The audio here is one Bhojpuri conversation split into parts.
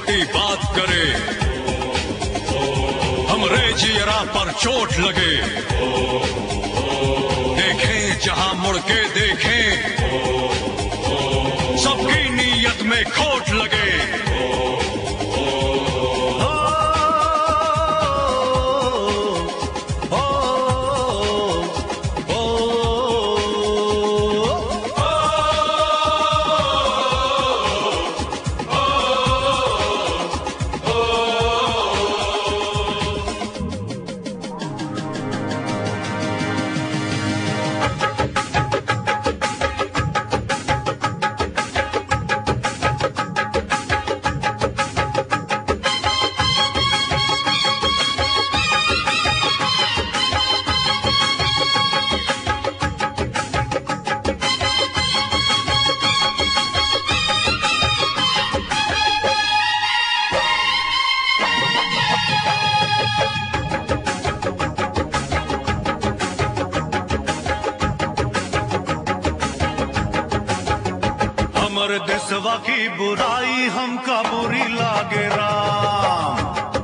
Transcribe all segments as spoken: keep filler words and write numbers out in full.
खोटी बात करे, हमरे जियरा पर चोट लगे। देखें जहां मुड़ के देखें, सबकी नीयत में खोट लगे। हमर देशवा की बुराई हमका बुरी लागे राम,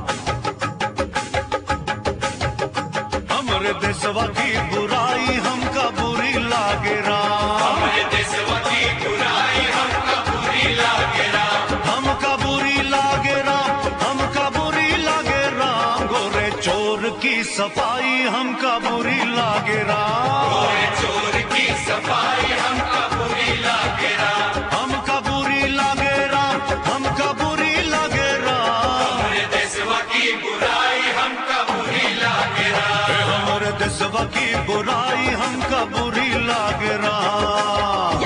हमर देशवा की बुराई हमका बुरी लागे राम, हमर देशवा की बुराई हमका बुरी लागे राम, हमका बुरी लागे राम, हमका बुरी लागे राम। गोरे चोर की सफाई हमका बुरी लागे राम, गोरे चोर की सफाई हमका बुरी लागे राम, हमका बुरी लागे राम, हमका बुरी लागे राम। हमर देशवा की बुराई हमका बुरी लागे राम, हमर देशवा की बुराई हमका बुरी लागे राम।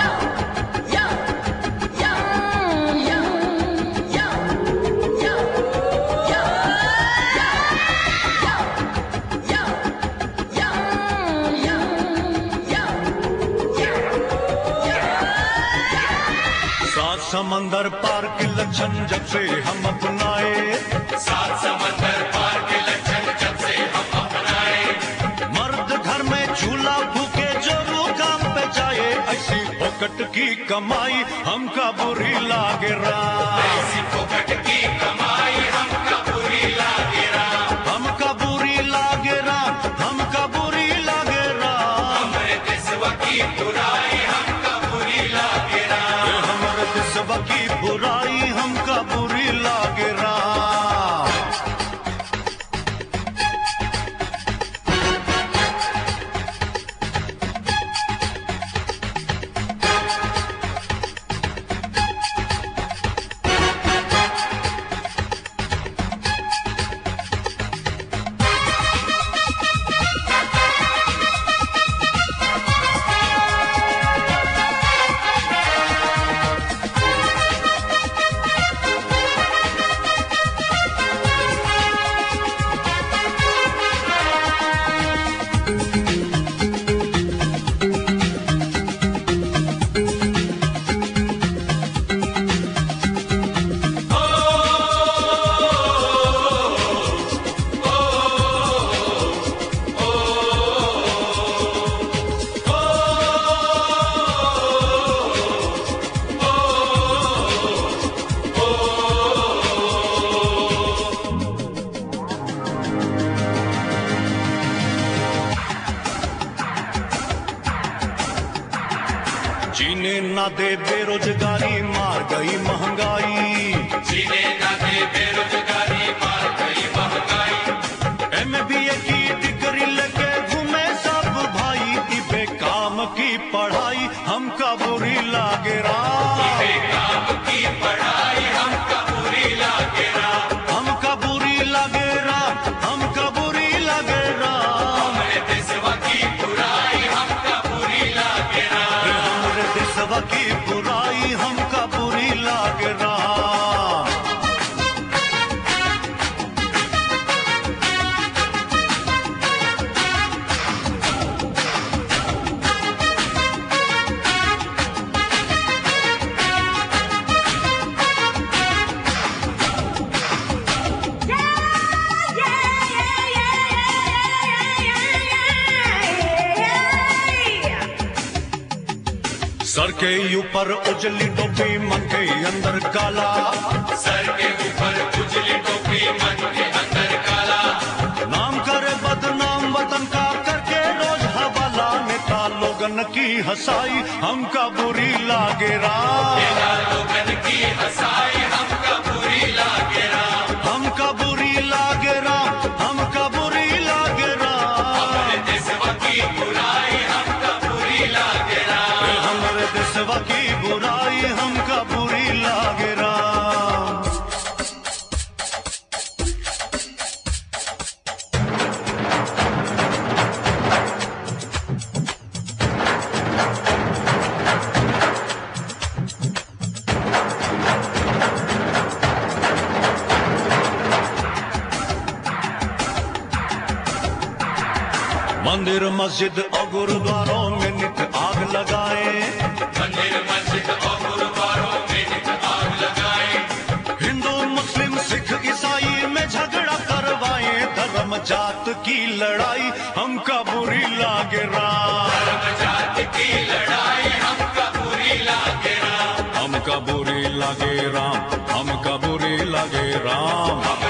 सात समंदर पार के लक्षण जब से हम अपनाए, सात समंदर पार के लक्षण जब से हम अपनाए, मर्द घर में चूल्हा फूके जो काम पे जाए, ऐसी फोकट की कमाई हमका बुरी लागे राम, ऐसी फोकट की कमाई हमका बुरी लागे राम, हमका बुरी लागे राम, हमका बुरी लागे राम। हमर देशवा की बुराई हमका बुरी लागे राम, हमर देशवा की बुराई हमका बुरी लागे राम। जीने ना दे बेरोजगारी मार गई महंगाई, जीने ना दे बेरोजगारी मार गई महंगाई, एम बी ए की डिग्री लेके घूमे सब भाई, इबे काम की पढ़ाई हमका बुरी लागे राम, बेकाम की पढ़ाई हमका बुरी लागे राम, हमका बुरी लागे राम, हमका बुरी लागे राम। हमरे देशवा की बुराई हमका बुरी लागे राम, हमरे देशवा की बुराई हमका बुरी लागे राम। सर के ऊपर उजली टोपी मन के अंदर काला, सर के ऊपर उजली टोपी मन के अंदर काला, नाम करे बदनाम वतन का करके रोज हवाला, नेता लोगन की हंसाई हमका बुरी लागे राम, नेता लोगन की हंसाई हमका बुरी लागे राम, हमका बुरी लागे राम, हमका बुरी लागे राम, हमारे देशवा की बुराई हमका बुरी लागे राम, हमारे देशवा की बुराई हमका बुरी लागे राम। मंदिर मस्जिद और गुरुद्वारों में नित आग लगाए, मंदिर मस्जिद और गुरुद्वारों में नित आग लगाए, हिंदू मुस्लिम सिख ईसाई में झगड़ा करवाए, धर्म जात की लड़ाई हमका बुरी लागे राम, धर्म जाति की लड़ाई हमका बुरी लागे राम, हमका बुरी लागे राम, हमका बुरी लागे राम।